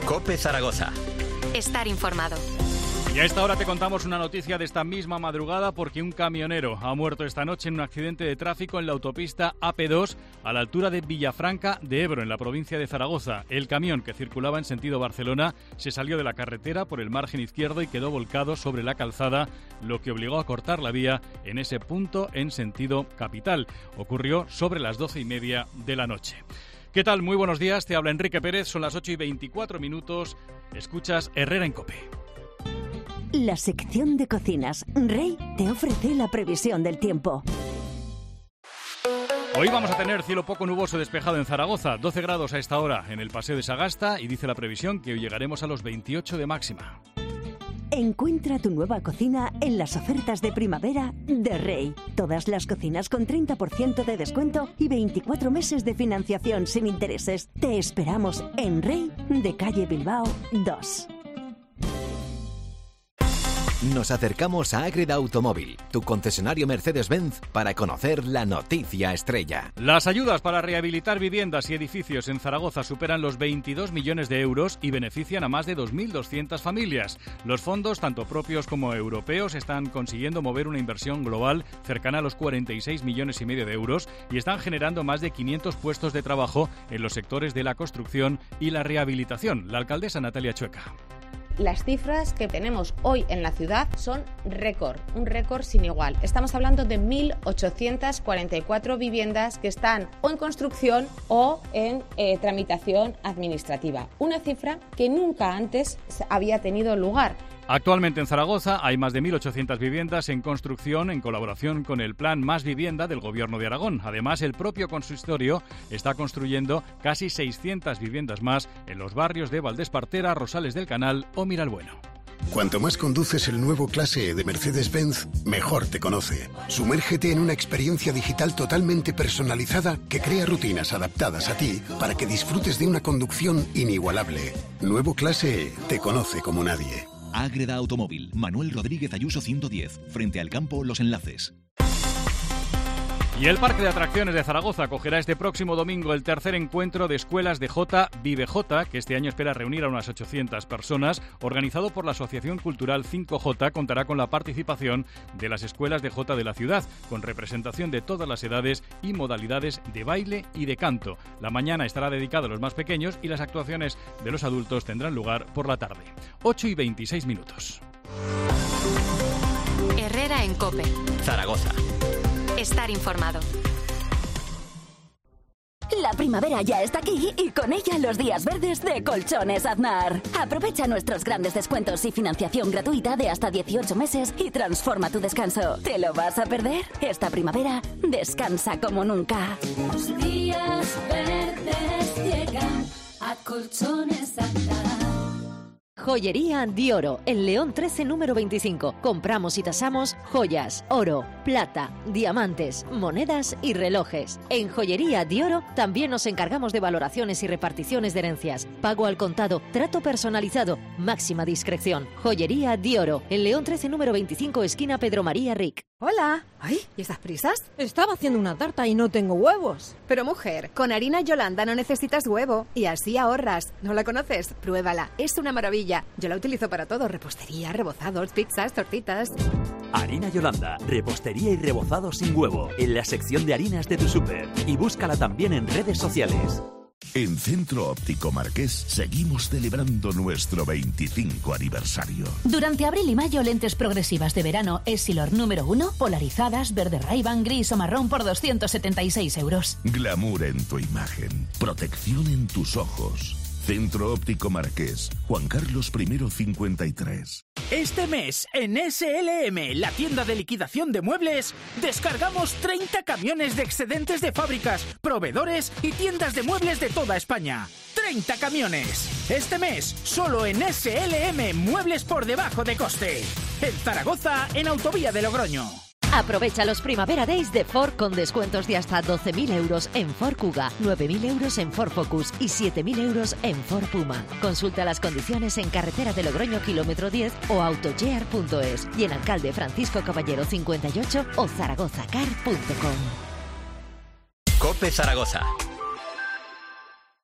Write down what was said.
COPE Zaragoza. Estar informado. Y a esta hora te contamos una noticia de esta misma madrugada porque un camionero ha muerto esta noche en un accidente de tráfico en la autopista AP2 a la altura de Villafranca de Ebro, en la provincia de Zaragoza. El camión, que circulaba en sentido Barcelona, se salió de la carretera por el margen izquierdo y quedó volcado sobre la calzada, lo que obligó a cortar la vía en ese punto en sentido capital. Ocurrió sobre las 12:30 de la noche. ¿Qué tal? Muy buenos días, te habla Enrique Pérez, son las 8:24. Escuchas Herrera en COPE. La sección de cocinas Rey te ofrece la previsión del tiempo. Hoy vamos a tener cielo poco nuboso despejado en Zaragoza, 12 grados a esta hora en el Paseo de Sagasta y dice la previsión que hoy llegaremos a los 28 de máxima. Encuentra tu nueva cocina en las ofertas de primavera de Rey. Todas las cocinas con 30% de descuento y 24 meses de financiación sin intereses. Te esperamos en Rey de calle Bilbao 2. Nos acercamos a Ágreda Automóvil, tu concesionario Mercedes-Benz, para conocer la noticia estrella. Las ayudas para rehabilitar viviendas y edificios en Zaragoza superan los 22 millones de euros y benefician a más de 2.200 familias. Los fondos, tanto propios como europeos, están consiguiendo mover una inversión global cercana a los 46,5 millones de euros y están generando más de 500 puestos de trabajo en los sectores de la construcción y la rehabilitación. La alcaldesa Natalia Chueca. Las cifras que tenemos hoy en la ciudad son récord, un récord sin igual. Estamos hablando de 1.844 viviendas que están o en construcción o en tramitación administrativa. Una cifra que nunca antes había tenido lugar. Actualmente en Zaragoza hay más de 1.800 viviendas en construcción en colaboración con el Plan Más Vivienda del Gobierno de Aragón. Además, el propio consistorio está construyendo casi 600 viviendas más en los barrios de Valdespartera, Rosales del Canal o Miralbueno. Cuanto más conduces el nuevo Clase E de Mercedes-Benz, mejor te conoce. Sumérgete en una experiencia digital totalmente personalizada que crea rutinas adaptadas a ti para que disfrutes de una conducción inigualable. Nuevo Clase E te conoce como nadie. Ágreda Automóvil, Manuel Rodríguez Ayuso 110, frente al campo Los Enlaces. Y el Parque de Atracciones de Zaragoza acogerá este próximo domingo el tercer encuentro de escuelas de Jota Vive Jota, que este año espera reunir a unas 800 personas. Organizado por la Asociación Cultural 5J, contará con la participación de las escuelas de Jota de la ciudad, con representación de todas las edades y modalidades de baile y de canto. La mañana estará dedicada a los más pequeños y las actuaciones de los adultos tendrán lugar por la tarde. 8:26. Herrera en COPE. Zaragoza. Estar informado. La primavera ya está aquí y con ella los días verdes de Colchones Aznar. Aprovecha nuestros grandes descuentos y financiación gratuita de hasta 18 meses y transforma tu descanso. ¿Te lo vas a perder? Esta primavera descansa como nunca. Los días verdes llegan a Colchones Aznar. Joyería Dioro, en León 13, número 25. Compramos y tasamos joyas, oro, plata, diamantes, monedas y relojes. En Joyería Dioro también nos encargamos de valoraciones y reparticiones de herencias. Pago al contado, trato personalizado, máxima discreción. Joyería Dioro, en León 13, número 25, esquina Pedro María Ric. Hola. Ay, ¿y esas prisas? Estaba haciendo una tarta y no tengo huevos. Pero mujer, con harina Yolanda no necesitas huevo y así ahorras. ¿No la conoces? Pruébala, es una maravilla. Yo la utilizo para todo, repostería, rebozados, pizzas, tortitas. Harina Yolanda, repostería y rebozados sin huevo, en la sección de harinas de tu súper. Y búscala también en redes sociales. En Centro Óptico Marqués seguimos celebrando nuestro 25 aniversario. Durante abril y mayo, lentes progresivas de verano Essilor número 1, polarizadas, verde Ray-Ban, gris o marrón por 276 euros. Glamour en tu imagen, protección en tus ojos. Centro Óptico Marqués, Juan Carlos I 53. Este mes, en SLM, la tienda de liquidación de muebles, descargamos 30 camiones de excedentes de fábricas, proveedores y tiendas de muebles de toda España. 30 camiones. Este mes, solo en SLM, muebles por debajo de coste. En Zaragoza, en Autovía de Logroño. Aprovecha los Primavera Days de Ford con descuentos de hasta 12.000 euros en Ford Kuga, 9.000 euros en Ford Focus y 7.000 euros en Ford Puma. Consulta las condiciones en Carretera de Logroño, kilómetro 10 o autogear.es y en Alcalde Francisco Caballero 58 o zaragozacar.com. COPE Zaragoza.